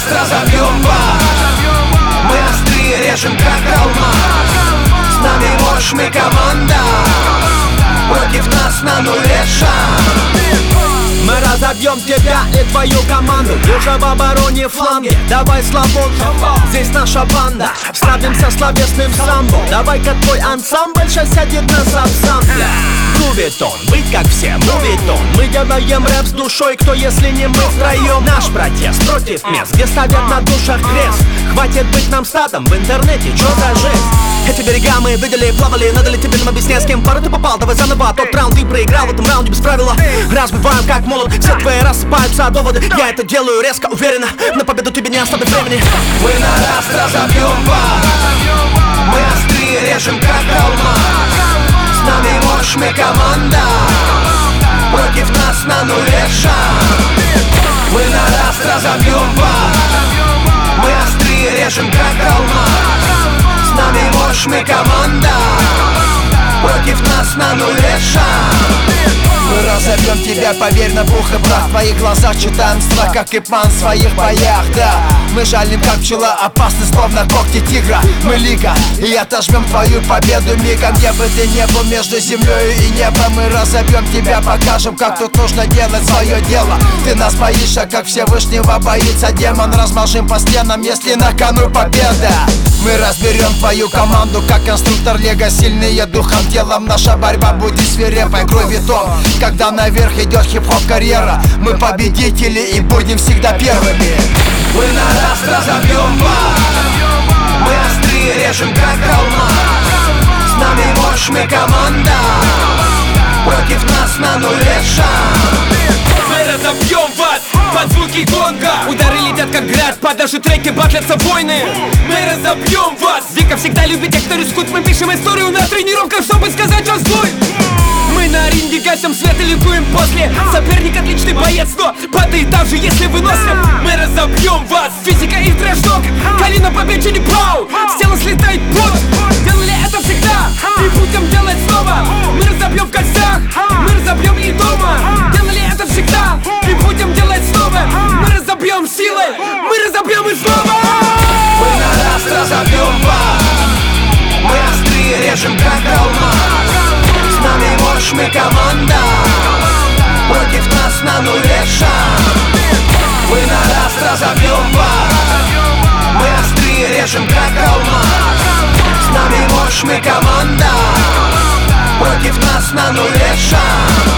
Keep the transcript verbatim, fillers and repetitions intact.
разобьем вас. Мы острее режем, как алмаз. С нами мощь, мы команда. Против нас на нуле шанс. Мы разобьем тебя и твою команду. Держа в обороне фланги, давай свободу. Здесь наша банда, слабимся словесным самбо. Давай-ка твой ансамбль сейчас сядет на сабсампле. Грувитон, быть как все, мувитон. Мы делаем рэп с душой, кто если не мы втроем. Наш протест против мест, где ставят на душах крест. Хватит быть нам стадом в интернете, чё за жесть? Эти берега мы видели, плавали, надо ли тебе нам объяснять, с кем пары ты попал? Давай заново, тот раунд ты проиграл, в этом раунде без правила. Разбиваем как молот, все твои рассыпаются доводы. Я это делаю резко, уверенно, на победу тебе не оставит времени. Мы на раз разобьем вас. Мы острее режем, как алмаз. С нами мощь, мы команда. Против нас на нуле шанс. Мы на раз разобьем вас. Мы острее режем, как алмаз. С нами мощь, мы команда. Против нас на нуле шанс. Мы разобьем тебя, поверь на пух и прах. В твоих глазах читаем страх, как Ипман в своих боях, да. Мы жалим, как пчела, опасны, словно когти тигра. Мы лига, и отожмем твою победу мигом. Где бы ты не был, между землей и небом. Мы разобьем тебя, покажем, как тут нужно делать свое дело. Ты нас боишься, как Всевышнего боится демон. Размажем по стенам, если на кону победа. Мы разберем твою команду, как конструктор лего. Сильные духом, телом, наша борьба будет свирепой. Грувитон, когда наверх идет хип-хоп карьера. Мы победители и будем всегда первыми. Мы на раз разобьем вас. Мы острее режем, как алмаз. С нами мощь, мы команда. Против нас на нуле шанс. Мы разобьем вас под звуки гонга. Удары летят как град, под наши треки батлятся войны. Мы разобьем вас. Вика всегда любит тех, кто рискует. Мы пишем историю на тренировках, чтобы сказать разбой. Мы на ринге гасим свет и ликуем после. Соперник отличный боец, но падает даже если вынослив. Мы разобьем вас. Физика и трэш-ток, колено победе не пау. С тела слетает пот. Делали это всегда и будем делать снова. Мы разобьем в гостях, мы разобьем и дома. Делали это всегда и будем делать снова. Мы разобьем силой, мы разобьем и снова. Мы на раз разобьем вас. Мы острее режем, как алмаз. С нами мощь, мы команда. Против нас на нуле шанс. Мы на раз разобьем вас. Мы острее режем, как алмаз. С нами мощь, мы команда. Против нас на нуле шанс.